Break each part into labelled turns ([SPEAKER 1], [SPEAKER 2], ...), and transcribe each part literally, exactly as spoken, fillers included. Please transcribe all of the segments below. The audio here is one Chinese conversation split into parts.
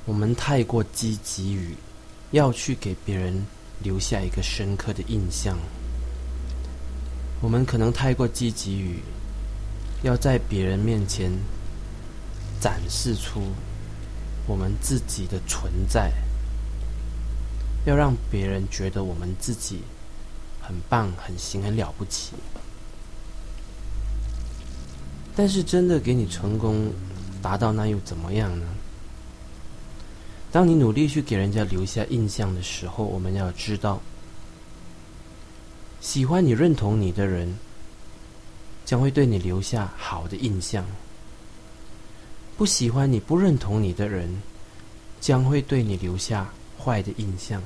[SPEAKER 1] 我们太过积极于要去给别人留下一个深刻的印象，我们可能太过积极于要在别人面前展示出我们自己的存在，要让别人觉得我们自己很棒、很行、很了不起。但是真的给你成功达到，那又怎么样呢？当你努力去给人家留下印象的时候，我们要知道，喜欢你、认同你的人将会对你留下好的印象，不喜欢你、不认同你的人将会对你留下坏的印象。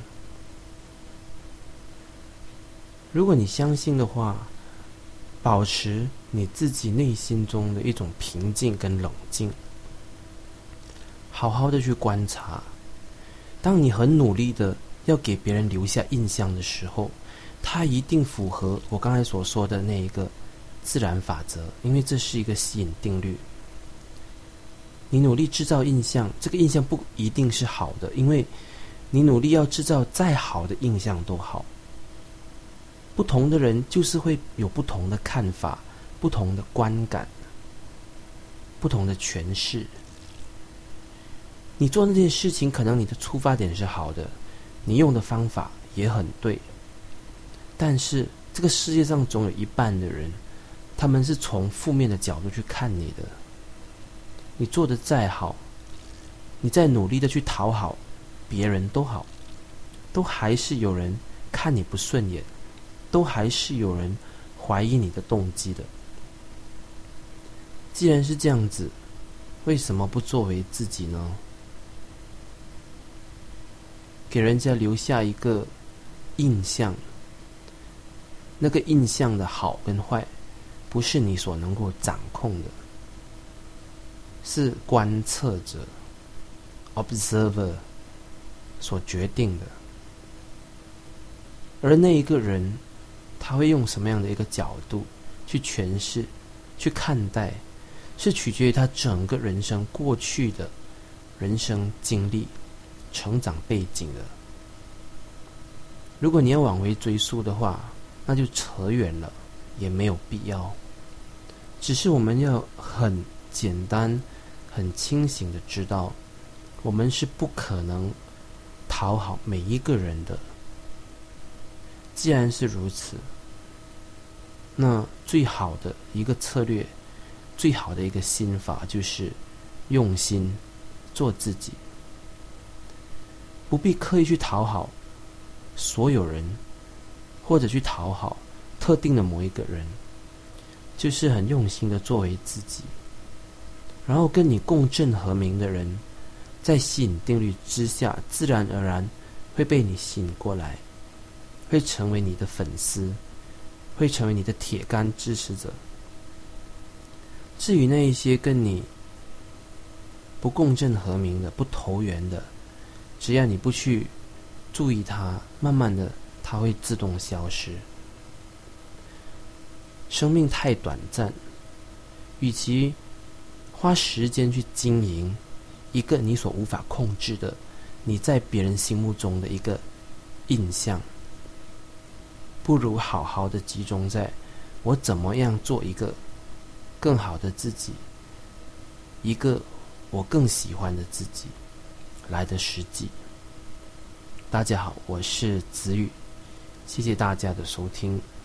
[SPEAKER 1] 如果你相信的话，保持你自己内心中的一种平静跟冷静，好好的去观察。当你很努力的要给别人留下印象的时候，它一定符合我刚才所说的那一个自然法则，因为这是一个吸引定律。你努力制造印象，这个印象不一定是好的，因为你努力要制造再好的印象都好，不同的人就是会有不同的看法、不同的观感、不同的诠释。你做那件事情，可能你的出发点是好的，你用的方法也很对，但是这个世界上总有一半的人，他们是从负面的角度去看你的。你做的再好，你再努力的去讨好别人都好，都还是有人看你不顺眼，都还是有人怀疑你的动机的。既然是这样子，为什么不作为自己呢？给人家留下一个印象，那个印象的好跟坏，不是你所能够掌控的，是观测者 observer 所决定的。而那一个人，他会用什么样的一个角度去诠释、去看待，是取决于他整个人生过去的人生经历、成长背景的。如果你要往回追溯的话，那就扯远了，也没有必要。只是我们要很简单、很清醒的知道，我们是不可能讨好每一个人的。既然是如此，那最好的一个策略，最好的一个心法，就是用心做自己，不必刻意去讨好所有人，或者去讨好特定的某一个人，就是很用心的作为自己。然后跟你共振和鸣的人，在吸引定律之下，自然而然会被你吸引过来，会成为你的粉丝，会成为你的铁杆支持者。至于那一些跟你不共振和鸣的、不投缘的，只要你不去注意它，慢慢的它会自动消失。生命太短暂，与其花时间去经营一个你所无法控制的，你在别人心目中的一个印象，不如好好的集中在我怎么样做一个更好的自己，一个我更喜欢的自己，来得实际。大家好，我是子宇，谢谢大家的收听。